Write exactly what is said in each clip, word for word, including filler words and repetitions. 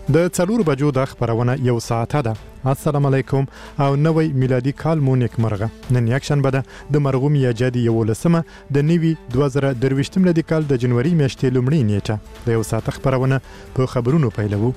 د څلور بجو د خبرونه یو ساعته ده. السلام علیکم او نوی میلادي کال مو نیکمرغه. نن یکشنبه ده د مرغوم یجادي یولسمه د نوي دوه زره درویشتم میلادي کال د جنوري میاشتې لومړۍ نیټه. د یو ساعت خبرونه په خبرونو پیلوو.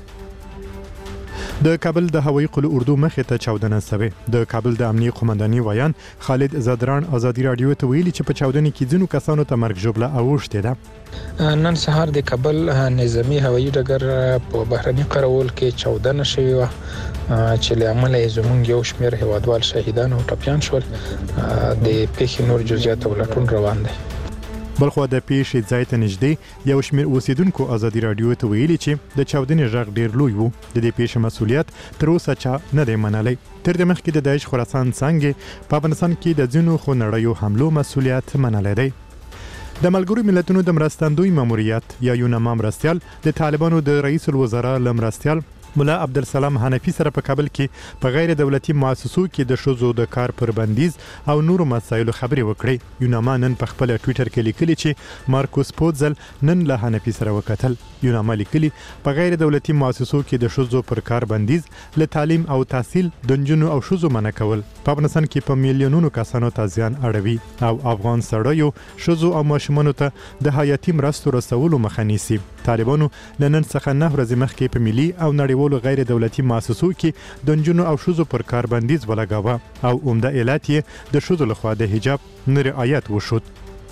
د کابل د هوایي قلو اردو مخې ته چاودنه سوې. د کابل د امنیه قومنداني ویان خالد زادران ازادي رادیو ته ویلي چې په چاودنې کې ځینو کسانو ته مرګ ژوبله اوښتې ده. نن سهار د کابل نظامی هوایي ډګر په بهرني قرول کې چاودنه شوې وه چې له امله زموږ یو شمېر هیوادوال شهیدان او ټپیان شول. د پیښې نور جزئیات ولټون روان دی. بلخو د پیښې ځای ته نږدې یو شمېر اوسیدونکو ازادي رادیو ته ویلي چې د چاودنې غږ ډیر لوی وو. د دې پیښې مسؤلیت تر اوسه چا نه دی منلی. تر دې مخکې د داعش خراسان څانګې په افغانستان کې د ځینو خونړیو حملو مسؤلیت منلی دی. د ملګرو ملتونو د مرستندوی ماموریت یا یونما مرستیال د طالبانو د رئیس الوزرا لمرستیال مولا عبدالسلام حنفي سره په کابل کې په غیر دولتي مؤسسو کې د ښځو د کار پر بندیز او نورو مسایلو خبرې وکړې. یونما نن په خپل ټویټر کې لیکلي چې مارکوس پوتزل نن له حنفي سره وکتل. یونما لیکلي په غیر دولتي مؤسسو کې د ښځو پر کار بندیز له تعلیم او تحصیل د نجونو او ښځو منع کول په افغانستان کې په میلیونونو کسانو ته زیان اړوي او افغان سړیو ښځو او ماشومانو ته د حیاتي مرستو رسولو مخه نیسي. طالبانو له نن څخه نه ورځې مخکې په ملي او نړیوالو غیر دولتي مؤسسو کې د نجونو او ښځو پر کار بندیز ولګاوه او عمده علت یې د ښځو لخوا د حجاب نه رعایت وشود.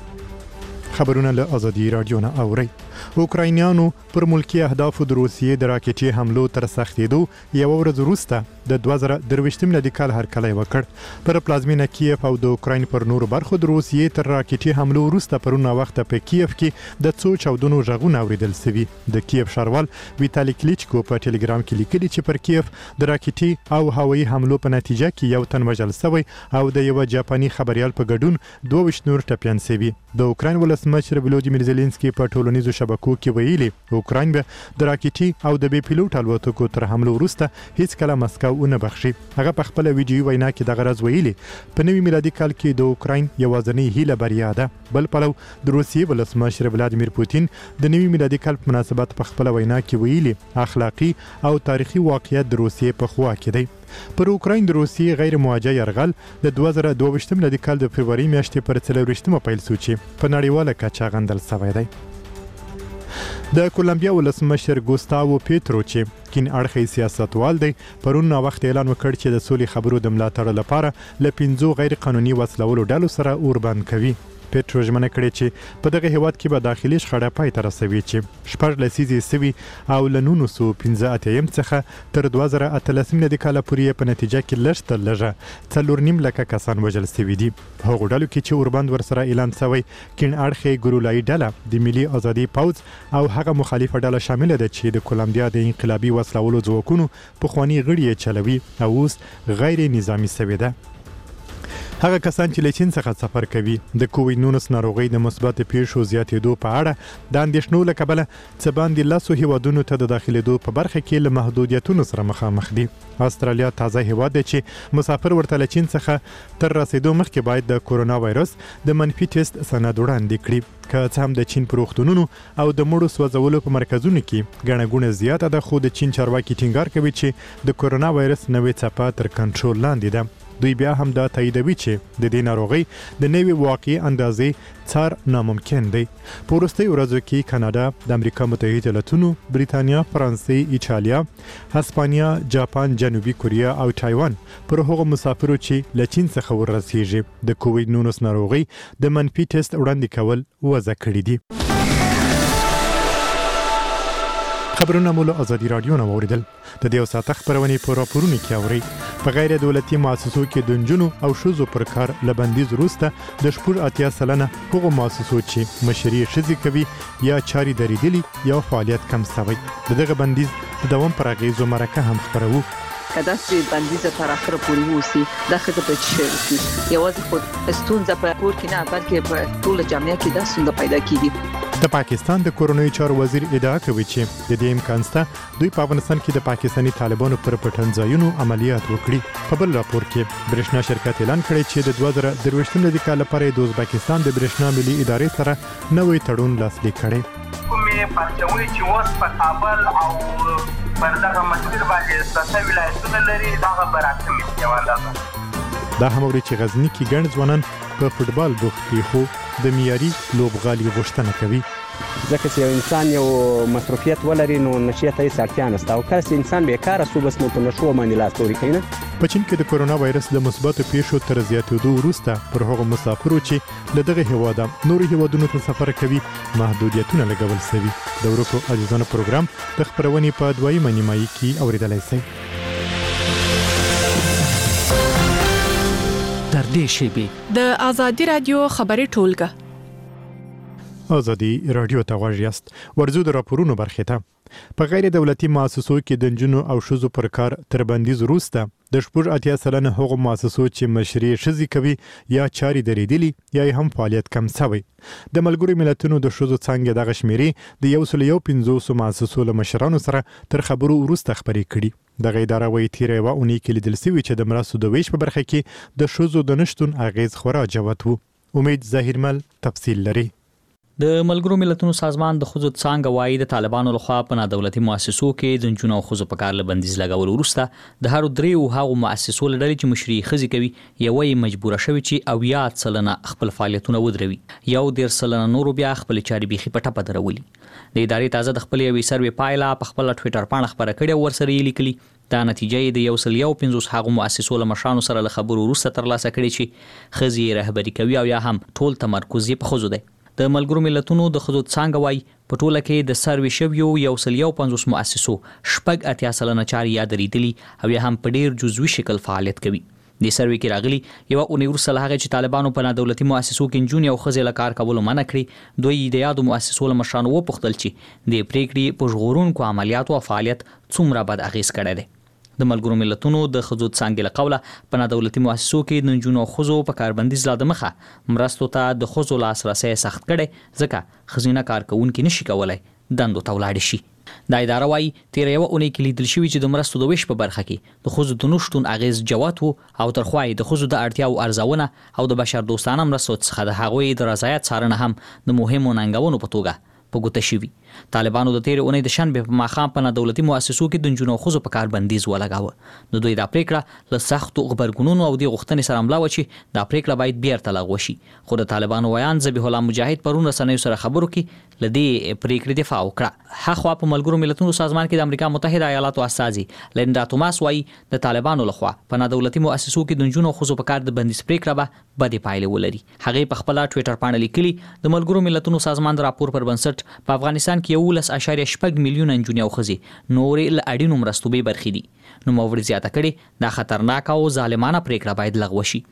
خبرونه له ازادي رادیو نه اورئ. اوکراینیانو پر ملکی اهدافو د روسیې د راکټي حملو تر سختېدو یو ورځ وروسته د دوه زره درویشتم میلادي کال هرکلی وکړ. پر پلازمینه کیف او د اوکراین پر نورو برخو د روسیې تر راکټي حملو وروسته پرونه وخت په کیف کې د څو چاودنو غږونه اوریدل شوي. د کیف ښاروال ویتالي کلیچکو په ټلګرام کې لیکلي چې پر کیف د راکټي او هوایي حملو په نتیجه کې یو تن وژل شوی او د یو جاپاني خبريال په ګډون دوه ویشت نور ټپیان شوي. د اوکراین ولسمشر ولودیمیر زيلنسکي په ټولنیزو شبکو کې ویلي اوکراین به د راکټي او د بي پیلوټ الوتکو تر حملو وروسته هیڅ کله مسکو ونه بخشي. هغه په خپل ویډیو وینا کې د غرض ویلي په نوي میلادي کال کې د اوکراین یوازینی هیله بریا ده. بل پلو د روسیې ولسمشر ولادیمیر پوتین د نوي میلادي کال په مناسبت په خپل وینا کې ویلي اخلاقی او تاریخي واقعیت د روسیې په خوا کې دی. پر اوکراین د روسیې غیر مواجه یرغل د دوه زره دوه ویشتم میلادي کال د فبروري میاشتې پر څلور ویشتمه پیل شو چې په نړیواله کچه غندل شوی دی. د کولمبیا ولسمشر ګوستاوو پیټرو چې کین اړخي سیاستوال دی پرون وخت اعلان وکړ چې د سولې خبرو د ملاتړ لپاره ل پنځو غیر قانوني وسلولو ډلو سره اوربند کوي. پیټرو ژمنه کړې چې په دغه هیواد کې به داخلي شخړه پای ته رسوي چې شپږ لسیزې سوي او له نولس سوه پنځه اتیا څخه تر دوه زره اتلسم میلادي کال پورې په نتیجه کې لږ تر لږه څلور نیم لکه کسان وژل شوي دي. په هغو ډلو کې چې اوربند ورسره اعلان شوی کین اړخي ګورولایي ډله د ملي ازادي پوځ او هغه مخالفه ډله شامل ده چې د کولمبیا د انقلابي وسلولو ځواکونو پخواني غړي یې چلوي او اوس غیر نظامی شوی ده. هغه کسان چې له چین څخه سفر کوي د کووډ نولس ناروغۍ د مثبت پیښو زیاتېدو په اړه د اندېښنو له کبله څه باندې لسو هیوادونو ته د داخلېدو په برخه کې له محدودیتونو سره مخامخ دي. استرالیا تازه هیواد دی چې مسافر ورته له چین څخه تر رسیدو مخکې باید د کورونا وایرس د منفي ټیسټ سند وړاندې کړي. که څه هم د چین په روغتونونو او د مړو سوځولو په مرکزونو کې ګڼه ګوڼه زیاته ده خو د چین چارواکي ټینګار کوي چې د کورونا وایرس نوې څپه تر کنټرول لاندې ده. دوی بیا هم دا تاییدوي چې د دې ناروغۍ د نوې واقعي اندازې څار ناممکن دی. په وروستیو ورځو کې کاناډا، د امریکا متحده ایالتونو، بریتانیا، فرانسې، ایټالیا، هسپانیا، جاپان، جنوبي کوریا او تایوان پر هغو مسافرو چې له چین څخه ورسیږي د کووډ نولس ناروغۍ د منفي ټیسټ وړاندې کول وضع کړي دي. خبرونه مو له ازادي رادیو نه واوریدل. د دې یو ساعت خبرونه په راپورونو کې اوري. په غیر دولتي مؤسسو کې د نجونو او ښځو پر کار له بندیز وروسته د شپږ اتیا سلنه هغو مؤسسو چې مشري ښځې کوي یا چاري درېدلي یا فعالیت کم شوی. د دغه بندیز د دوام پر اغېزو مرکه هم خبرو. که داسې بندیز تر اخره پورې ووسي دا ښځه به څه وکړي. یوازې خو ستونزه په کور کې نه بلکې په ټوله جامعه کې دا ستونزه پیدا کیږي. د پاکستان د کورونوي چارو وزیر ادعا کوي چې د دې امکان شته دوی په افغانستان کې د پاکستاني طالبانو پر پټنځایونو عملیات وکړي. په بل راپور کې برېښنا شرکت اعلان کړی چې د دوه زره درویشتم میلادي کال لپاره د ازبکستان د برېښنا ملي ادارې سره نوې تړون لاسلیک کړي. کومې پرچاوي چې اوس په کابل او پر دغه مسیر باندې څه ولایتونه لري دغه براتمي یو اندازه. دا هم اوري چې غزنی کې ګڼ ځوانان په فوټبال بوخت دي خو د معیاري لوبغالي غوښتنه کوي. ځکه چې یو انسان یو مصروفیت ولري نو نشي ته هیڅ اړتیا نشته او کله چې انسان بیکاره شو بس نو په نشو باندې لاس توري کوي. په چین کې د کورونا وایرس له مثبتو پیښو تر زیاتېدو وروسته پر هغو مسافرو چې له دغه هیواده نورو هیوادونو ته سفر کوي محدودیتونه لګول شوي. د ورکو عزیزانو پروګرام د خپرونې په دویمه نیمایي کې اوریدلای شئ. تر دې شیبې د آزادي رادیو خبري ټولګه آزادي رادیو ته غوږ یاست. ورزو د راپورونو برخې ته په غیر دولتي مؤسسو کې د نجونو او ښځو پر کار تر بندیز وروسته د شپږ اتیا سلنه هغو مؤسسو چې مشري ښځې کوي یا چارې درېدلي یا هم فعالیت کم شوی. د ملګرو ملتونو د ښځو څانګې دغه شمیرې د یو سل یو پنځوسو مؤسسو له مشرانو سره تر خبرو وروسته خبرې کړي. دغه اداره وايي تیره یوه اونۍ کې لیدل شوي چې د مرستو د ویش په برخه کې د ښځو د نشتون اغیز خورا جوت و. امید ظاهرمل تفصیل لري. د ملګرو ملتونو سازمان د ښځو څانګه وايي د طالبانو لخوا په نادولتي مؤسسو کې د نجونو او ښځو په کار له بندیز لګول وروسته د هرو دریو هغو مؤسسو له ډلې چې مشري ښځې کوي یوه یې مجبوره شوې چې اویا سلنه خپل فعالیتونه ودروي، یو دېرش سلنه نورو بیا خپل چارې بیخي په ټپه درولي. د ادارې تازه د خپل یوې سروې پایله په خپل ټویټر پاڼه خبره کړې او ورسره یې لیکلي دا نتیجه یې د یو سل یو پنځوس هغو مؤسسو له مشرانو سره له خبرو وروسته ترلاسه کړې چې ښځې رهبري کوي او یا هم ټول تمرکز یې په ښځو دی. د ملګرو ملتونو د ښځو څانګه وايي په ټوله کې د سروې شویو یو سل یو پنځوس مؤسسو شپږ اتیا سلنه چارې یا درېدلي او یا هم په ډېر جزوي شکل فعالیت کوي. د سروې کې راغلي یوه اونۍ وروسته له هغې چې طالبانو په نادولتي مؤسسو کې نجونې او ښځې له کار کولو منع کړي، دوی د یادو مؤسسو له مشرانو وپوښتل چې د پریکړې په ژغورونکو عملیاتو او فعالیت څومره بد اغېز کړی دی. د ملګرو ملتونو د ښځو څانګې له قوله په نادولتي مؤسسو کې د نجونو او ښځو په کاربندیز لا دمخه مرستو ته د ښځو لاسرسی سخت کړی ځکه ښځینه کارکوونکي نشي کولی دندو ته ولاړې شي. دا اداره وايي تیره یوه اونۍ کې لیدل شوي چې د مرستو د ویش په برخه کې د ښځو د نشتون اغېز جوت و او تر خوا یې د ښځو د اړتیاو ارزونه او د بشردوستانه مرستو څخه د هغوی د رضایت څارنه هم د مهمو ننګونو په توګه په ګوته شوي. طالبانو د تیرې اونۍ د شنبې په ماښام په نادولتي مؤسسو کې د نجونو او ښځو په کار بندیز ولګاوه. د دوی دا پریکړه له سختو غبرګونونو او د غوښتنې سره مله وه چې دا پریکړه باید بیرته لغوه شي، خو د طالبانو ویان ذبیح الله مجاهد پرون رسنیو سره خبرو کې له دې پریکړې دفاع وکړه. هاخوا په ملګرو ملتونو سازمان کې د امریکا متحده ایالاتو استازي لینډا توماس وايي د طالبانو لخوا په نادولتي مؤسسو کې د نجونو او ښځو په کار د بندیز پریکړه به بدې پایلې ولري. هغې په خپله ټویټر پاڼه لیکلي د ملګرو ملتونو سازمان د راپور پر بنسټ په افغانستان کې یولس اشاریه شپږ میلیونه نجونې او ښځې نورې له اړینو مرستو بې برخې دي. نوموړي زیاته کړې دا خطرناکه او ظالمانه پریکړه باید لغوه شي.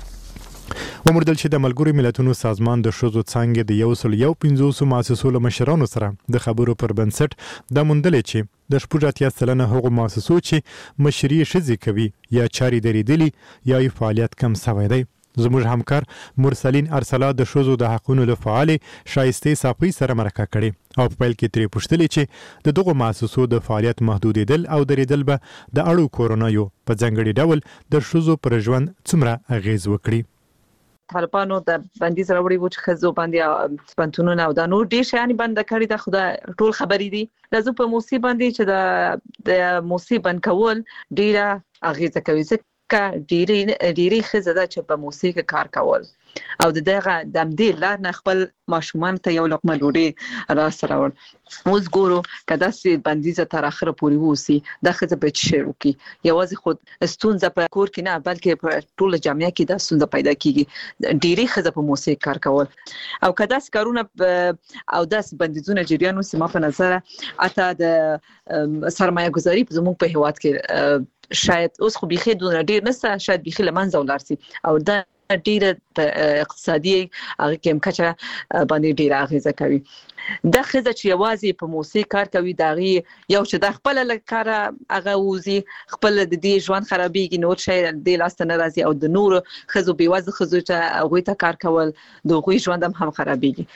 وموندل چې د ملګرو ملتونو سازمان د ښځو څانګې د یو سل یو پنځوسو مؤسسو له مشرانو سره د خبرو پر بنسټ دا موندلې چې د شپږ اتیا سلنه هغو مؤسسو چې مشري ښځې کوي یا چارې درېدلي یا یې فعالیت کم شوی دی. زموږ همکار مرسلین ارسلا د ښځو د حقونو له فعالې شایستې صافۍ سره مرکه کړې او په پیل کې ترې پوښتلې چې د دغو مؤسسو د فعالیت محدودېدل او درېدل به د اړو کورونایو په ځانګړي ډول د ښځو پر ژوند څومره اغېز وکړي. طالبانو د بندیز راوړي و چې ښځو باندې پنتونونه او د نور ډېر شیان بند کړي د خدا ټول خبرې دي. لازم په موسیقي باندې چې د د موسیقي بند کول ډېره اغېزه کوي ځکه ډېری ډېری ښځې ده چې په موسیقي کار کول او د دغه د همدې لار نه خپل ماشومان ته یو لقمه ډوډۍ راسره راوړل. اوس ګورو که داسې بندیزه تر اخره پورې ووسي دا ښځه باید څه شی وکړي. یوازې خو ستونزه په کور کې نه بلکې په ټوله جامعه کې دا ستونزه پیدا کېږي. ډېری ښځه په موسیقي کار کول او که داسې کارونه او داسې بندیزونه جریان وسي ما په نظره حتی د سرمایه گذاري زموږ په هیواد کې شاید اوس خو بیخي دونه ډېر نسته، شاید بیخي له منځه ولاړ سي او دا ډېره اقتصادي هغه کې هم کچه باندې ډېره اغېزه کوي. دا ښځه چې یوازې په موسیقي کار کوي د هغې یو چې دا خپله له کاره هغه وځي خپل د دې ژوند خرابېږي، نور شی دې لاسته نه راځي او د نورو ښځو بېوزله ښځو ته هغوی ته کار کول د هغوی ژوند هم هم خرابېږي.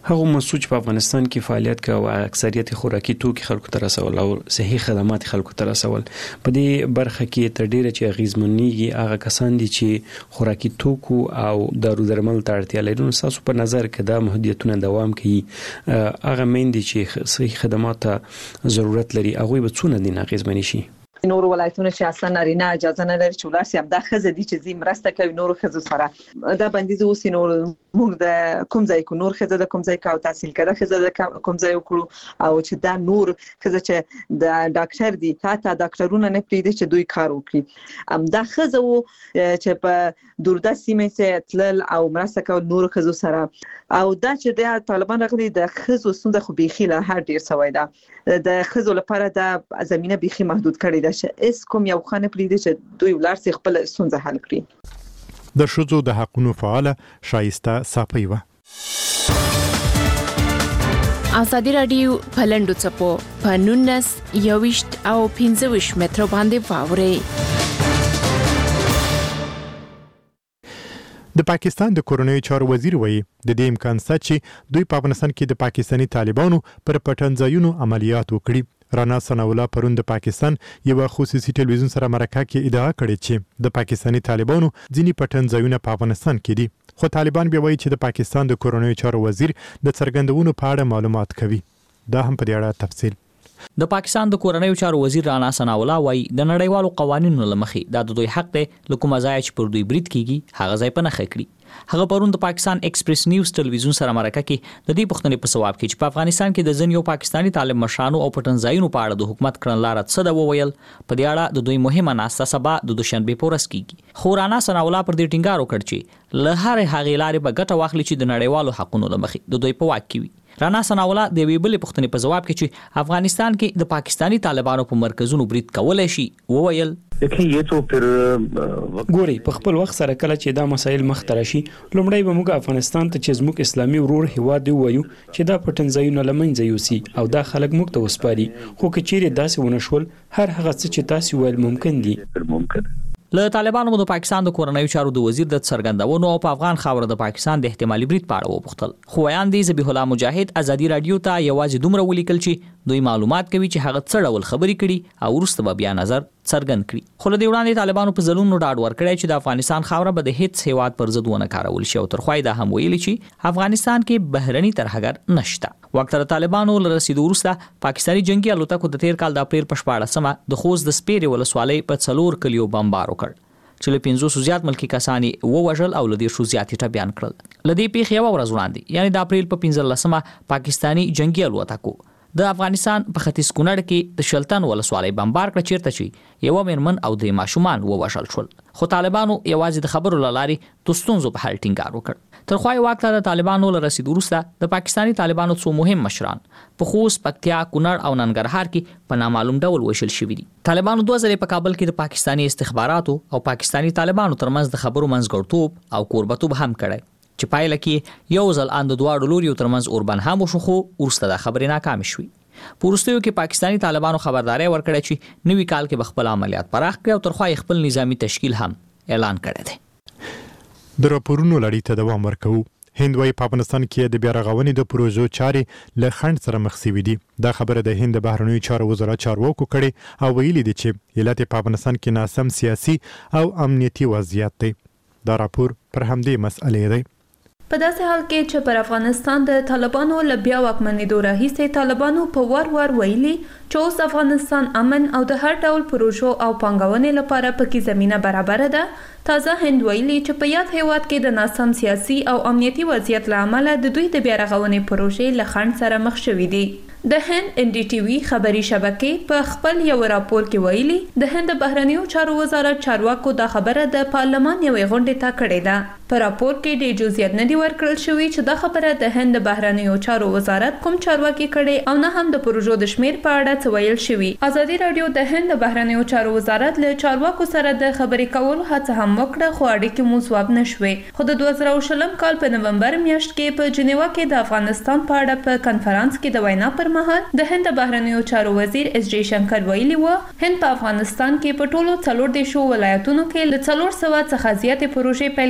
هغه مسوج په افغانستان کې فعالیت کوي او اکثریت خوراکي توکي خلکو ته رسول او صحي خدمات خلکو ته رسول. په دې برخه کې تر ډیره چې اغیزمنېږي هغه کسان دي چې خوراکي توکو او دارو درمل ته اړتیا لري. نو تاسو په نظر کې دا محدودیتونه دوام کوي هغه مېندې چې صحي خدمات ته ضرورت لري هغه به څونه دي اغیزمنې شي؟ نور ولایتونه چې اصلا نارینه اجازه نه لري چې ولاسي هم دا خزه دي چې زی مرسته کوي نور خزو سره دا بندیز اوس نور موږ د کوم ځای کو نور خزه د کوم ځای کا تحصیل کړه خزه د کوم ځای وکړو او چې دا نور خزه چې د ډاکټر دي تا ته ډاکټرونه نه پریږدي چې دوی کار وکړي ام دا خزه وو چې په دورده سیمه ته تلل او مرسته کول نور خزو سره او دا چې د طالبان راغلي د خزو سند خو بيخي له هر ډیر سوي دا د خزو لپاره د زمينه بيخي محدود کړي چې اس کوم یو خانه پریږدي چې دوی ولر سي خپل ستونزه حل کړي. د شذو د حقونو فعال شایسته صافیوه ازادي رادیو پلندو چپو پنونس یوشت او پنځوش متر باندې فاوري. د پاکستان د کورنیو چارو وزیر وایي د دې امکان شته چې دوی په افغانستان کې د پاکستاني طالبانو پر پټنځایونو عملیات وکړي. رانا ثناءالله پرون د پاکستان یو خصوصي ټلویزیون سره مرکه کې ادعا کړې چې د پاکستاني طالبانو ځینی پټنځایونه په افغانستان کې دي خو طالبان بیا وایي چې د پاکستان د کورنیو چارو وزیر د څرګندونو په اړه معلومات کوي. دا هم په دې اړه تفصیل. د پاکستان د کورنیو چارو وزیر رانا ثناءالله وایي د نړیوالو قوانینو لمخې دا د دوی حق دی لکه ځای چې پر دوی برید کیږي هغه ځای په نخښه کړي. هغه پرون د پاکستان ایکسپریس نیوز ټلویزیون سره مرکه کې د دې پښتنې په ثواب کې چې په افغانستان کې د ځینو پاکستانی طالب مشرانو او پټنځایونو په اړه د حکومت کړنلاره څه د وویل په دې اړه د دوی مهمه ناسته سبا د دوشنبه په ورځ کېږي. خو رانا ثناءالله پر دې ټینګار وکړ چې له هر هغې لارې به ګټه واخلي چې د نړیوالو حقونو لمخې د دوی په واک کې وي. رانا ثناءالله د وی بل پښتنې په ځواب کې چې افغانستان کې د پاکستانی طالبانو په مرکزونو برید کولای شي وویل ګوري په خپل وخت سره کله چې دا مسایل مخ ته راشي لومړی به موږ افغانستان ته چې زموږ اسلامي ورور هیواد دی وایو چې دا پټنځایونه لمنځه یوسي او دا خلک موږ ته وسپاري خو کچېره داسې ونشول هر هغه څه چې تاسو ویل ممکن دي. له طالبانو د پاکستان د کورنیو چارو د وزیر د څرګندونو او په افغان خاور د پاکستان د احتمالي برید په اړه وپوښتل. خو ویاندې ذبیح الله مجاهد ازادي رادیو ته یوازې دومره ولیکل چې دوی معلومات کوي چې هغه څه ډول خبرې کړي او وروسته به بیا نظر څرګند کړي. خو له دې وړاندې طالبانو په ځلونو ډاډ ورکړی چې د افغانستان خاوره به د هیڅ هیواد پر ضد ونه کارول شي او ترخوای دا هم ویلي چې افغانستان کې بهرني ترهګر نشته. وخت تر طالبانو له رسیدو وروسته پاکستاني جنگي الوتکو د تیر کال د اپریل په شپاړسمه د خوست د سپیرې ولسوالۍ په څلور کلیو بمبار وکړ چې له پنځوسو زیات ملکی کسانی ووژل او له دې شو زیاتې ټپيان کړل. لدې پیښې یو ورځ وړاندې یعنی د اپریل په پنځلسمه پاکستاني جنگي الوتکو د افغانستان په ختیځ کونړ کې د شلتن ولسوالۍ بمبار کړ چیرته چې یو میرمن او درې ماشومان ووژل شول. خو طالبانو یوازې د خبرو لاري د ستونزو په حل ټینګار وکړ. تر خوای وخت د طالبانو له رسیدو وروسته د پاکستانی طالبانو څو مهم مشران په خوست، پکتیا، کونړ او ننګرهار کې په نامعلوم ډول وشل شوي دي. طالبانو دوه ځلې په کابل کې د پاکستانی استخباراتو او پاکستانی طالبانو ترمنځ د خبرو منځګړتوب او کوربتوب هم کړی چې پایله کې یو ځل اند دواړو لوريو ترمنځ اوربن هم وشو خو ورسته د خبرې ناکام شوې. پورستیو کې پاکستانی طالبانو خبرداري ورکړه چې نوي کال کې بخپل عملیات پراخ کړي او ترخوای خپل نظامی تشکیل هم اعلان کړی دی. د راپورونو لړۍ ته دوام ورکوو. هند وايي په افغانستان کې د بیا رغونې د پروژو چارې له خنډ سره مخ شوي دي. دا خبره د هند بهرنیو چارو وزارت چارواکو کړې او ویلي دي چې ایالت په افغانستان کې ناسم سیاسي او امنیتي وضعیت دی. دا راپور پر همدې مسئلې دی. په داسې حال کې چې پر افغانستان د طالبانو له بیا واکمنېدو راهیسې طالبانو په وار وار ویلي چې اوس افغانستان امن او د هر ډول پروژو او پانګونې لپاره پکې زمینه برابره ده. تازه هند ویلي چې په یاد هیواد کې د ناسم سیاسي او امنیتي وضعیت له امله د دوی د بیا رغونې پروژې له خنډ سره مخ شوي دي. د هند ان ډي ټي وي خبري شبکې په خپل یو راپور کې ویلي د هند بهرنیو چارو وزارت چارواکو دا خبره د پارلمان یوې غونډې ته کړې ده. په راپور کې ډېر جزئیات نه دي ورکړل شوي چې دا خبره د هند بهرنیو چارو وزارت کوم چارواکي کړي او نه هم د پروژو د شمیر په اړه څه ویل شوي. ازادي رادیو د هند بهرنیو چارو وزارت له چارواکو سره د خبرې کولو هڅه هم وکړه خو اړیکې مو ځواب نشوې. خو د دوه زره شلم کال په نومبر میاشت کې په جنیوا کې د افغانستان په اړه په کنفرانس کې د وینا پر مهال د هند بهرنیو چارو وزیر اس جی شنکر ویلي و هند په افغانستان کې په ټولو څلور دیشو ولایتونو کې له څلور سوه څخه زیاتې پروژې پیل کړې دي.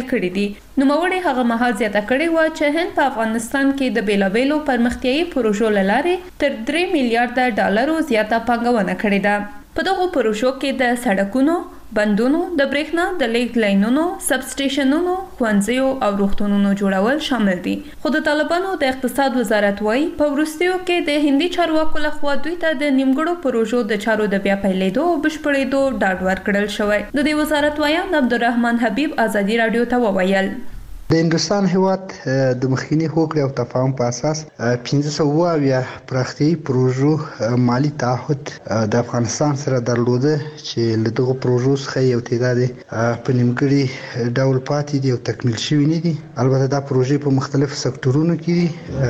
نوموړي هغه مهال زیاته کړې و چې هند په افغانستان کې د بیلابېلو پرمختیایي پروژو لاره تر درې میلیارډ ډالرو زیاته پانګونه کړې ده. په دغه پروژو کې د سړکونو، بندونو، د برېښنا د لیږد لاینونو، سب سټیشنونو، ښوونځیو او روغتونونو جوړول شامل دي. خو د طالبانو د اقتصاد وزارت وايي په وروستیو کې د هندي چارواکو لخوا دوی ته د نیمګړو پروژو د چارو د بیا پیلېدو او بشپړېدو ډاډ ورکړل شوی. د دې وزارت وایي عبدالرحمن حبیب ازادي رادیو ته وویل د هندوستان هیواد د مخکینی هوکړې او تفاهم په اساس پنځه سوه اویا پراختیایي پروژو مالی تعهد د افغانستان سره درلوده چې له دغو پروژو څخه یو تعداد په نیمګړي ډول پاتې دي او تکمیل شوي نه دي. البته دا پروژې په مختلفو سکتورونو کې دي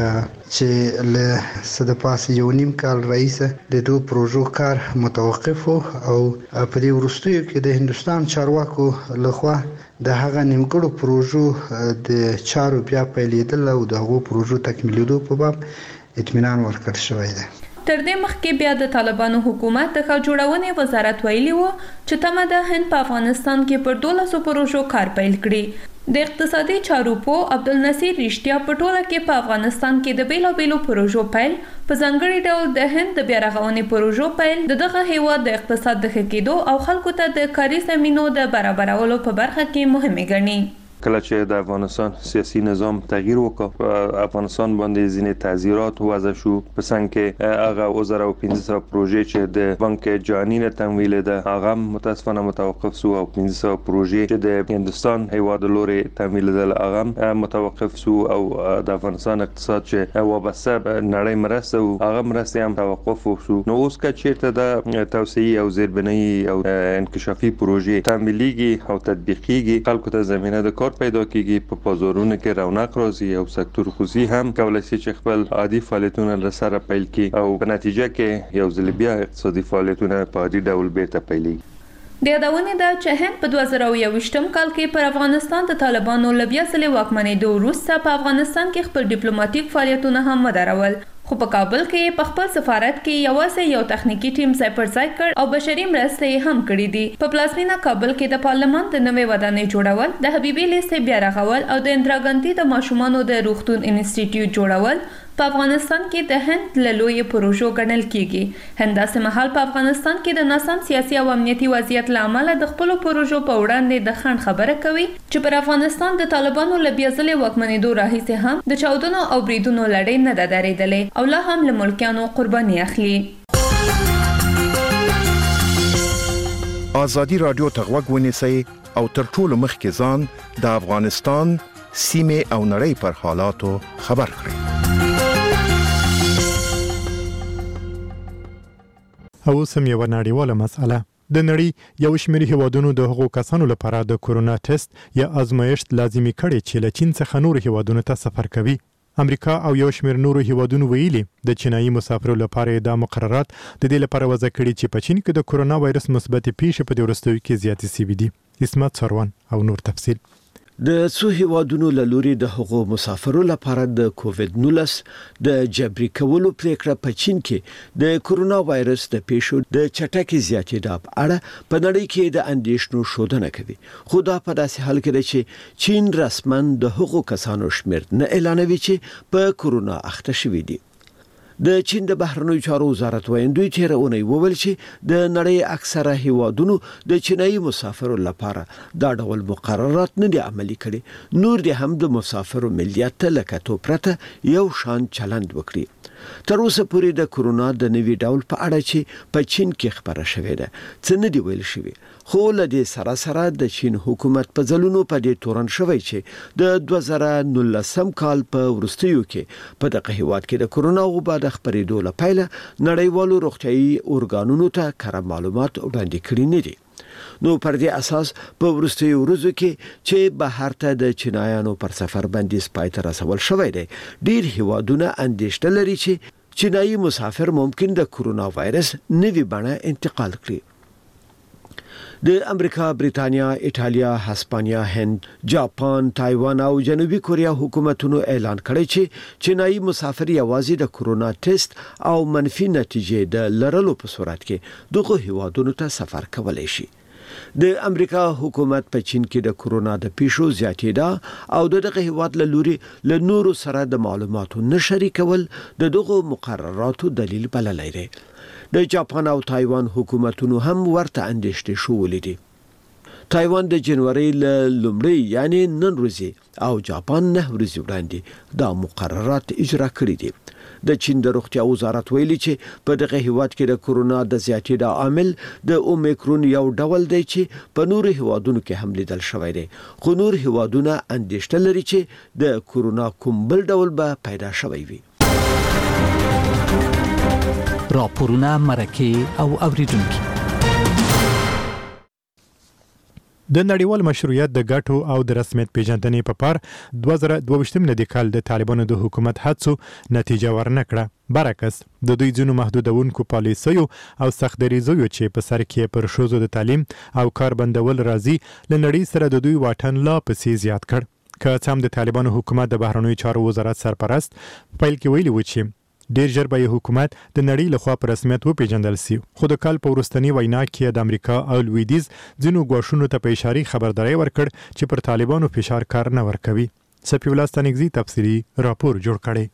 چې له څه د پاسه یو نیم کال راهیسه د دغو پروژو کار متوقف و او په دې وروستیو کې د هندوستان چارواکو لخوا د هغه نیمګړو پروژو د چارو بیا پیلېدل او د هغو پروژو تکمیلېدو په باب اطمینان ورکړل شوی دی. تر دې مخکې بیا د طالبانو حکومت د ښار جوړونې وزارت ویلي و چې تمه ده هند په افغانستان کې پر دولسو پروژو کار پیل کړي. د اقتصادي چارو پو عبدالنصیر رښتیا په ټوله کې په افغانستان کې د بیلابېلو پروژو پیل په ځانګړي ډول د هند د بیا رغونې پروژو پیل د دغه هیواد د اقتصاد د ښه کېدو او خلکو ته د کاري زمینو د برابرولو په برخه کې مهمې ګڼي. کله چې د افغانستان سیاسي نظام تغییر وکړ په افغانستان باندې ځینې تعزیرات وضع شو په څنګ کې هغه وزره او پنځه سوه پروژې چې د بانک جهانی نه تمویل ده هغه متاسفانه متوقف شو او پنځه سوه پروژې چې د هندستان هیواد لوري تمویل ده هغه متوقف شو او د افغانستان اقتصاد چې وابسته نړۍ مرسته او هغه مرسته هم توقف شو. نو اوس که چیرته د توسعه او زیربنایی او انکشافي پروژې تمویلېږي او تطبیقېږي خلکو ته زمينه د پیدا کیږي په بازارونو کې رونق راځي او سکتور خصوصي هم کولای شي چې خپل عادي فعالیتونه لسره پیل کړي او په نتیجه کې یو ځل بیا اقتصادي فعالیتونه په عادي ډول بیرته پیلېږي. د یادونې ده چې هند په دوه زره یوویشتم کال کې پر افغانستان د طالبانو له بیا ځلې واکمنېدو وروسته په افغانستان کې خپل ډیپلوماټیک فعالیتونه هم ودرول. خو په کابل کې په خپل سفارت کې یوازې یو تخنیکی ټیم ځای پر ځای کړ او بشري مرستې هم کړې دي. په پلازمینه کابل کې د پارلمان د نوې ودانۍ جوړول، د حبیبي لیسې بیا رغول او د اندرا ګاندي د ماشومانو د روغتون انسټیټیوټ جوړول په افغانستان کې د هند له لویو پروژو ګڼل کیږي. همداسې مهال په افغانستان کې د ناسم سیاسي او امنیتي وضعیت له امله د خپلو پروژو په وړاندې د خنډ خبره کوي چې پر افغانستان د طالبانو له بیا ځلې واکمنېدو راهیسې هم د چاودنو او بریدونو لړۍ نه ده درېدلې او لا هم له ملکیانو قرباني اخلي. ازادي رادیو ته غوږ ونیسئ او تر ټولو مخکې ځان د افغانستان سیمې او نړۍ پر حالاتو خبر کړئ. او سم یو نړیواله مسأله د نړۍ یو شمېر هیوادونو د هغو کسانو لپاره د کورونا ټیسټ یا ازمایښت لازمي کړي چې له چین څخه نور هیوادونو ته سفر کوي. امریکا او یو شمېر نورو هیوادونو ویلي د چینایي مسافرو لپاره دا مقررات د دې لپاره وضع کړي چې په چین کې د کورونا وایرس مثبت پیښې په دې وروستیو کې زیاتې شوې دي. اسمت سروان او نور تفصیل. د څو هیوادونو له لوري د هغو مسافرو لپاره د کووډ نولس د جبري کولو پریکړه په چین کې د کورونا وایرس د پیښو د چټکې زیاتېدو په اړه په نړۍ کې د اندېښنو ښودنه کوي. خو دا په داسې حال کې ده چې چین رسماً د هغو کسانو شمېر نه اعلانوي چې په کورونا اخته شوي دي. د چین د بهرنیو چارو وزارت وایندوی تیر اونۍ وویل چې د نړۍ اکثره هیوادونو د چینایي مسافرو لپاره دا ډول مقررات نه دي عملي کړي. نور دي هم د مسافرو ملیت ته لکه تو پرته یو شان چلند وکړي. تر اوسه پورې د کورونا د نوي ډول په اړه چې په چین کې خبره شوې ده څه نه دی ویل شوی. خو له دې سره سره د چین حکومت په ځلونو په دې تورن شوی چې د دوه زره نولسم کال په وروستیو کې په دغه هیواد کې د کورونا وبا د خپرېدو لپاره نړیوالو روغتیايي ارګانونو ته کره معلومات وړاندې کړي نه دي. نو پر دې اساس په وروستیو ورځو کې چې بهر ته د چینایانو پر سفر بندیز پای ته رسول شوی دی ډیر هیوادونه اندېښنه لري چې چینایي مسافر ممکن د کورونا وایرس نوي بڼه انتقال کړي. د امریکا، بریتانیا، ایټالیا، هسپانیا، هند، جاپان، تایوان او جنوبي کوریا حکومتونو اعلان کړی چې چینایي مسافر یوازې د کورونا ټیسټ او منفي نتیجې د لرلو په صورت کې دغه هیوادونو ته سفر کولای شي. د امریکا حکومت په چین کې د کورونا د پیښو زیاتېدا او دغه هیواد له لوري له نورو سره د معلوماتو نشري کول د دغه مقرراتو دلیل بللی دی. د جاپان او تایوان حکومتونو هم ورته اندېښنې شولې دي. تایوان د جنوري له لومړۍ یعنی نن ورځې او جاپان نه ورځې وړاندې دا مقررات اجرا کړي دي. د چین د روغتیا وزارت ویلي چې په دغه هیواد کې د کورونا د زیاتېدا عامل د اومیکرون یو ډول دی چې په نورو هیوادونو کې هم لیدل شوی دی، خو نور هیوادونه اندېښنه لري چې د کورونا کوم بل ډول به پیدا شوی وي. راپورونه مرکه او اوریدونکو. د نړیوال مشروعیت د ګټو او د رسمیت پیژندنې په پار دوه زره دوه ویشت ملي کال د طالبانو د حکومت هڅو نتیجه ورنکړه. برعکس د دوی ځینو محدودونکو پالیسیو او سخت دریځیو چې په سر کې پر ښځو د تعلیم او کار بندول راځي له نړۍ سره د دوی واټن لا پسې زیات کړ. که څه هم د طالبانو حکومت د بهرنیو چارو وزارت سرپرست پیل کې ویلي و چې ډیر ژر به حکومت د نړۍ لخوا په رسمیت وپیژندل شي، خو د کال په وروستنی وینا کې د امریکا او لویدیز ځینو ګواښونو ته په اشاري خبرداري ورکړ چې پر طالبانو فشار کار نه ورکوي. سپی الله ستانګزي تفصیلی راپور جوړ کړي.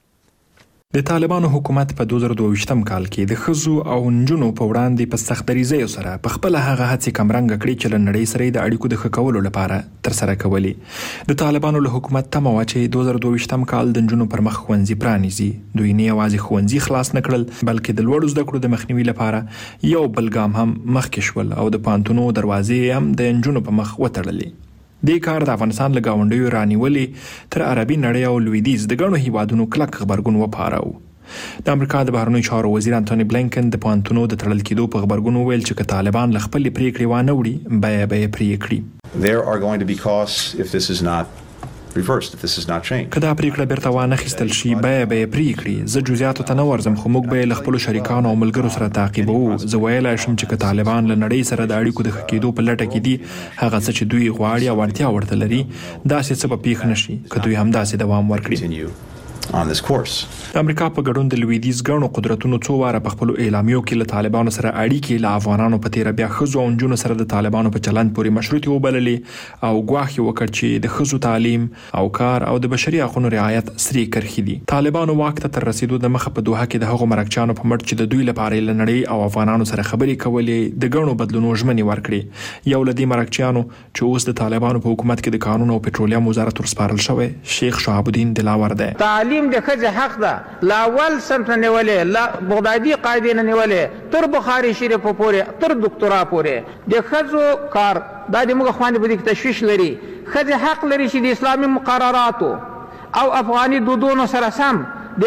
د طالبانو حکومت په دوه زره دوه ویشتم کال کې د ښځو او نجونو په وړاندې په سخت دریځیو سره په خپل هغه هڅې کمرنګ کړې چې له نړۍ سره د اړیکو د ښه کولو لپاره ترسره کولې. د طالبانو له حکومت تمه وه چې دوه زره دوه ویشتم کال د نجونو پر مخ ښوونځي پرانیزي. دوی نه یوازې ښوونځي خلاص نه کړل بلکې د لوړو زده کړو د مخنیوي لپاره یو بل ګام هم مخکې شول او د پوهنتونو دروازې هم د نجونو په مخ وتړلې. دې کار د افغانستان له ګاونډیو رانیولې تر عربي نړۍ او لویدیز د ګڼو هیوادونو کلک غبرګون وپاروه. د امریکا د بهرنیو چارو وزیر انټونی بلینکن د پوهنتونونو د تړل کېدو په غبرګون وویل چې که طالبان له خپلې پریکړې وانه وړي بیه به یې پرې کړي. There are going to be costs if this is not reversed, if this is not changed. که دا پریکړه بیرته وانه خیستل شي بیه به یې پرې کړي. زه جزئیاتو ته نه ورځم خو موږ به یې له خپلو شریکانو او ملګرو سره تعقیبوو. زه ویلی شم چې که طالبان له نړۍ سره د اړیکو د ښه کېدو په لټه کې دي هغه څه چې دوی غواړي او اړتیا ورته لري داسې څه به پیښ نه شي که دوی همداسې دوام ورکړي. On this course. د امریکا په ګډون د لویدیز ګڼو قدرتونو څو واره په خپلو اعلامیو کې له طالبانو سره اړیکې له افغانانو په تیره بیا ښځو او نجونو سره د طالبانو په چلند پورې مشروطې وبللې او ګواښ یې وکړ چې د ښځو تعلیم او کار او د بشري حقونو رعایت سرې کرښې دي. طالبانو واک ته تر رسیدو د مخه په دوحه کې د هغو مرکچیانو په مټ چې د دوی لپاره له نړۍ او افغانانو سره خبرې کولې د ګڼو بدلونو ژمنې ورکړې. یو له دې مرکچیانو چې اوس د طالبانو په حکومت کې د کانونو او پټرولیم وزارت ورسپارل شوی شیخ شهاب الدین دلاور دی. تعلیم د ښځې حق ده لاول سمت نیولې لا بغدادي قاعده نه نیولې تر بخاري شریف پورې تر دکتورا پورې د ښځو کار دا د موږ خوانې په دې تشویش لري. ښځې حق لري چې د اسلامي مقرراتو او افغاني دودونو سره سم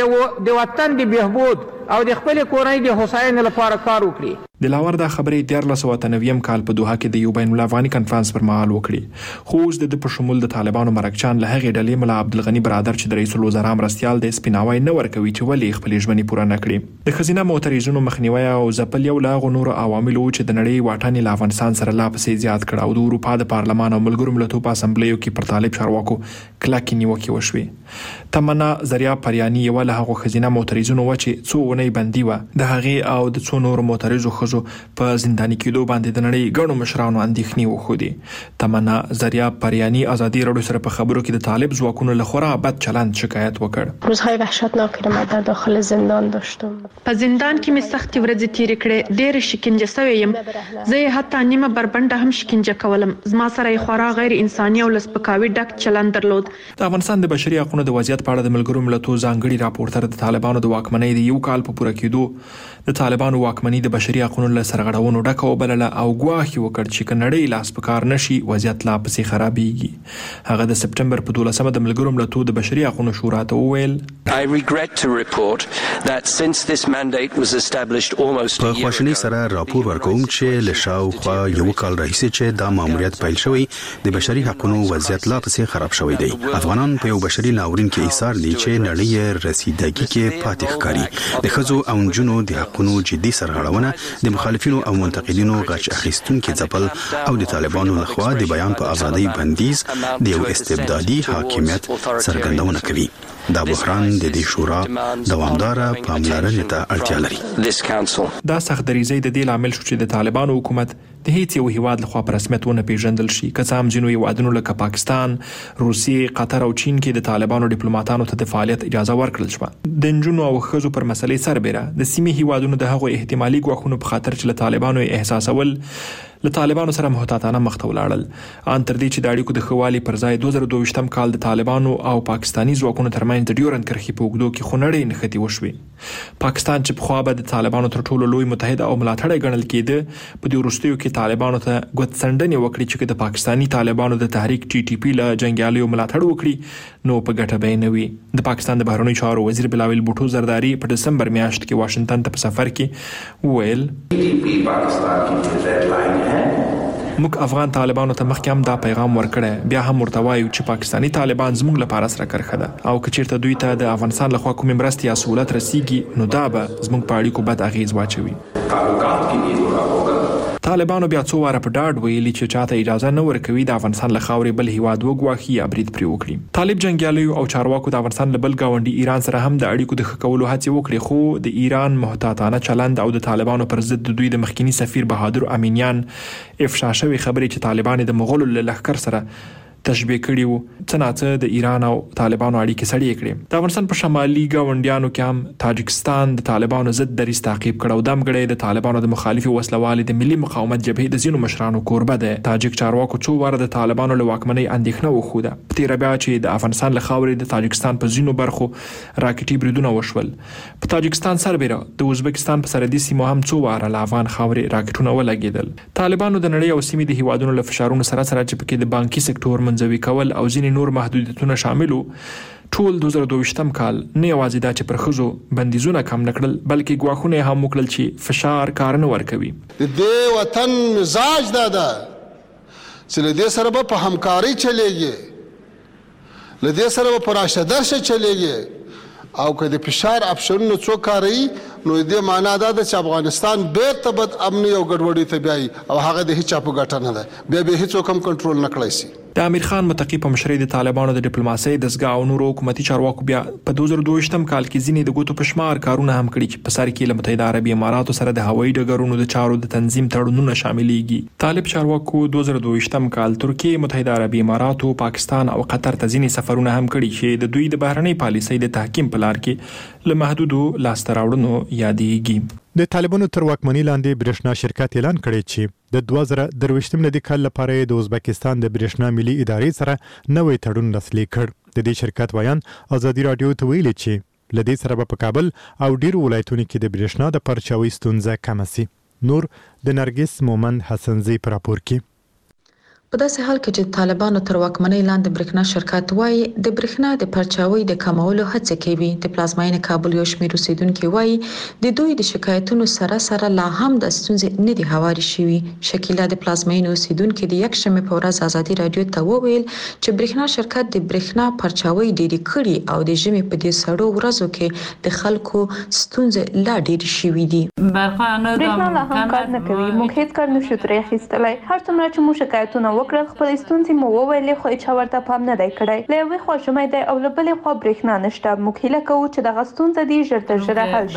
د وطن د بهبود او د خپل کورنۍ د هوساینې لپاره کار وکړي. دلاور دا خبرې دیارلس سوه اته نوي کال په دوحه کې د یو بین الافغاني کنفرانس پر مهال وکړي. خو اوس د په شمول د طالبانو مرکچان له هغې ډلې ملا عبدالغني برادر چې د رئیس الوزرا مرستیال دی سپیناوی نه ورکوي چې ولې خپلې ژمنې پوره نه کړي. د ښځینه معترضینو مخنیوی او ځپل یو له هغو نورو عواملو چې د نړۍ واټن یې له افغانستان سره لا پسې زیات کړ او د اروپا د پارلمان او ملګرو ملتونو په اسامبلیو کې پر طالب چارواکو کلکې نیوکې وشوې. تمنا زریاب پریاني یوه له هغو ښځینه معترضینو وه چې څو اونۍ بندي وه. د هغې او د څو نورو معترضو ښځو په زنداني کېدو باندې د نړۍ ګڼو مشرانو اندېښنې وښودې. تمنا زریاب پریاني ازادي راډیو سره په خبرو کې د طالب ځواکونو له خورا بد چلند شکایت وکړ. روزهای وحشتناکی را من در داخل زندان داشتم. په زندان کې مې سختې ورځې تېرې کړې. ډېرې شکنجه سوې یم. زه یې حتی نیمه بربنډه هم شکنجه کولم. زما سره یې خورا غیر انساني او له سپکاوي ډک چلند درلود. د افغانستان د بشري حقونو د وضعیت په اړه د ملګرو ملتونو ځانګړي راپورټر د طالبانو د واکمنۍ د یو کال په پوره کېدو د طالبانو واکمنۍ د بشري حقونو له سرغړونو ډکه وبلله او ګواښ یې وکړ چې که نړۍ لاس په کار نشي وضعیت لا پسې خرابېږي. هغه د سپټمبر په دولسمه د ملګرو ملتونو د بشري حقونو شورا ته وویل په خواشینۍ سره راپور ورکوم چې له شاوخوا یو کال راهیسې چې دا ماموریت پیل شوی د بشري حقونو وضعیت لا پسې خراب شوی دی. افغانان په یو بشري ناورین کې ایثار دي چې نړۍ رسیدګي کې پاتې ښکاري. د ښځو او نجونو د حقونو جدي سرغړونه د مخالفینو او منتقدینو غچ اخیستونکي ځپل او د طالبانو لخوا د بیان په ازادۍ بندیز د یو استبدادي حاکمیت څرګندونه کوي. دا بحران د دې شورا دوامداره پاملرنې ته اړتیا لري. دا سخت دریزي د دې لامل شو چې د طالبانو حکومت د هیڅ یو هیواد لخوا په رسمیت ونه پیژندل شي، که څه هم ځینو هیوادونو لکه پاکستان، روسیې، قطر او چین کې د طالبانو ډیپلوماټانو ته د فعالیت اجازه ورکړل شوه. د نجونو او ښځو پر مسلې سربېره د سیمې هیوادونو د هغو احتمالي ګواښونو په خاطر چې له طالبانو احساسول له طالبانو سره محتاطانه مخ ته ولاړل. ان تر دې چې د اړیکو د ښه والي پر ځای دوه زره دوه ویشتم کال د طالبانو او پاکستاني ځواکونو ترمنځ د ډیورند کرښې په اوږدو کې خونړۍ نښتې وشوې. پاکستان چې پخوا به د طالبانو تر ټولو لوی متحد او ملاتړی ګڼل کېده، په دې وروستیو کې طالبانو ته ګوتڅنډنې وکړې چې د پاکستاني طالبانو د تحریک ټي ټي پی له جنګیالیو ملاتړ وکړي نو په ګټه به نه وي. د پاکستان د بهرنیو چارو وزیر بلاول بوټو زرداری په دسمبر میاشت کې واشنگټن ته په سفر کې وویل موږ افغان طالبانو ته مخکې هم دا پیغام ورکړی، بیا هم ورته وایو چې پاکستاني طالبان زموږ لپاره سره کرښه ده او که چیرته دوی ته د افغانستان لخوا کومې مرستې یا سهولت رسیږي نو دا به زموږ په اړیکو بد اغیز واچوي. طالبانو بیا څو واره په ډاډ ویلي چې چاته اجازه نه ورکوي د افغانستان له خاورې بل هیواد وګواښي یا برید پرې وکړي. طالب جنګیالیو او چارواکو د افغانستان له بل ګاونډي ایران سره هم د اړیکو د ښه کولو هڅې وکړې، خو د ایران محتاطانه چلند او د طالبانو پر ضد د دوی د مخکنی سفیر بهادر امینیان افشا شوې خبرې چې طالبان د مغولو له لښکر سره تشبیه کړي وو، څه ناڅه د ایران او طالبانو اړیکې سړې کړې. د افغانستان په شمالي ګاونډیانو کې هم تاجکستان د طالبانو ضد دریځ تعقیب کړ او دمګړی د طالبانو د مخالفي وسلوالې د ملي مقاومت جبهې د ځینو مشرانو کوربه دی. تاجک چارواکو څو واره د طالبانو له واکمنۍ اندېښنه وښوده. په تېره بیا چې د افغانستان له خاورې د تاجکستان په ځینو برخو راکټي بریدونه وشول، په تاجکستان سربېره د ازبکستان په سرحدي سیمو هم څو واره له افغان خاورې راکټونه ولګېدل. طالبانو د نړۍ او سیمې د هیوادونو له فشارونو سره سره چې پکې د بانکي سکتور منځوي کول او ځینې نور محدودیتونه شاملو، ټول دوه زره دوه ویشتم کال نه یوازې دا چې پر ښځو بندیزونه کم نه کړل بلکې ګواښونه یې هم وکړل چې فشار کار نه ورکوي. د دې وطن مزاج دا ده چې له دې سره به په همکاري چلیږي، له دې سره به په راشه درشه چلیږي او که د فشار اپشنونه څوک کاروي نو دې معنا دا ده چې افغانستان بیرته بد امني او ګډوډۍ ته بیایي او هغه د هیچا په ګټه نه ده، بیا به هیڅوک هم کنټرول نه کړی شي. د امیر خان متقي په مشرۍ د طالبانو د ډیپلوماسۍ دستګاه او نورو حکومتي چارواکو بیا په دوه زره دوه ویشتم کال کې ځینې د ګوتو په شمار کارونه هم کړي چې په سر کې له متحده عربي اماراتو سره د هوایي ډګرونو د چارو د تنظیم تړونونه شاملېږي. طالب چارواکو دوه زره دوه ویشتم کال ترکیه، متحده عربي اماراتو، پاکستان او قطر ته ځینې سفرونه هم کړي چې د دوی د بهرنۍ پالیسۍ د تحکیم په لار کې له محدودو لاسته راوړنو یادېږي. د طالبانو تر واکمنۍ لاندې برېښنا شرکت اعلان کړی چې د دوه زره درویشتم ملي کال لپاره د ازبکستان د برېښنا ملي ادارې سره نوې تړون لاسلیک کړ. د دې شرکت ویان ازادي رادیو ته ویلي چې لدې سره په کابل او ډیرو ولایتونو کې د برېښنا د پرچاوي ستونزه کم شي. نور د نرګس مومند حسنزي پر راپور کې. په داسې حال کې چې طالبانو تر واکمنۍ لاندې برېښنا شرکت وایي د برېښنا د پرچاوي د کمولو هڅه کوي. د پلازمینې کابل یو شمېر اوسیدونکو وایي د دوی د شکایتونو سره سره لا هم د ستونزې نه دي هواري شوي. شکیلا د پلازمینې اوسیدونکو د یک شنبه په ورځ ازادي رادیو ته وویل چې برېښنا شرکت د برېښنا پرچاوي ډېری کړي او د ژمي په دې سړو ورځو کې د خلکو ستونزې لا ډېرې شوي دي. برېښنا لا هم کار نه کوي، موږ هیڅ کار نشو ترې اخیستلی. هر څومره چې موږ شکایتونه وکړل خپل ستونزې مو وویلې خو هیچا ورته پام نه دی کړی. له یوې خوا ژمی دی او له بلې خوا برېښنا نشته. موږ هیله کوو چې دغه ستونزه دې ژر تر ژره حل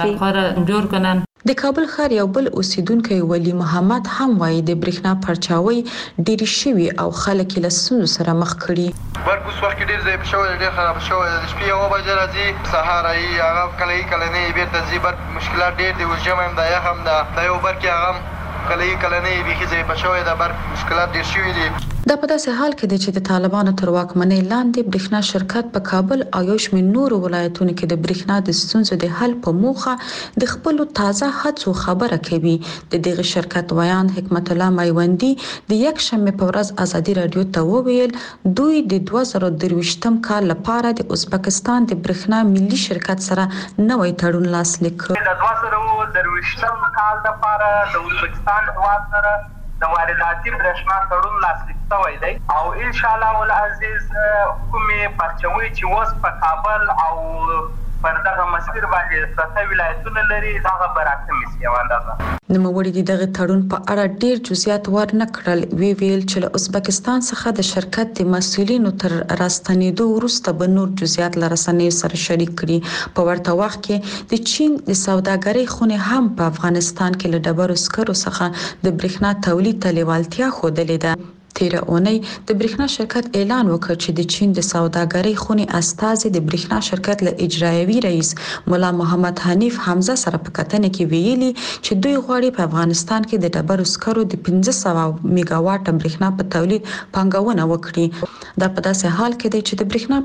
شي. د کابل ښار یو بل اوسیدونکی ولی محمد هم وایي د برېښنا پرچاوي ډېرې شوي او خلک یې له ستونزو سره مخ کړي. برق اوس وخت کې ډېر ضعیف شوی، ډېر خراب شوی. د شپې یوه بجه راځي، سهار رایي، هغه کله یې کله نه یې بېرته ځي. برق مشکلات ډېر دي، اوس ژمی هم ده، یخ هم ده. دا یو برق یې هغه هم کله یې کله نه یې بیخي ضعیفه شوی ده. برق مشکلات ډېر شوي دي. دا په داسې حال کې دی چې د طالبانو تر واکمنۍ لاندې برېښنا شرکت په کابل او یو شمېر نورو ولایتونو کې د برېښنا د ستونزو د حل په موخه د خپلو تازه هڅو خبره کوي. د دغه شرکت ویان حکمت الله میوندي د یک شنبه په ورځ ازادي رادیو ته وویل دوی د دوه زره درویشتم کال لپاره د ازبکستان د برېښنا ملي شرکت سره نوې تړون لاسلیک کړ. د دوه زره درویشتم کال لپاره د ازبکستان هیواد سره د وارداتي برېښنا تړون لاسلیک شوی دی او ان شاء الله ول عزیز کومې پرچاوي چې اوس په کابل او پر دغه مسیر باندې ستاسو ولایتونه لري دغه براکمي سیواندازه نوموړي د دغه تړون په اړه ډیر جزئیات ورنه کړل وی ویل چې له ازبکستان څخه د شرکت د مسؤلینو تر راستنېدو وروسته به نور جزئیات لرسنې سره شریک کړي په ورته وخت کې د چین د سوداګرۍ خونې هم په افغانستان کې له ډبرو سکرو څخه د برېښنا تولید ته لیوالتیا ښودلې ده تیره اونۍ د برېښنا شرکت اعلان وکړ چې د چین د سوداګرۍ خونې استازي د برېښنا شرکت له اجرایوي رئیس مولا محمد حنیف حمزه سره په کتنه کې ویلي چې دوی غواړي په افغانستان کې د ډبرو سکرو د پنځه سوه میگا واټ برېښنا په تولید پانګونه وکړي دا په داسې حال کې دی چې د برېښنا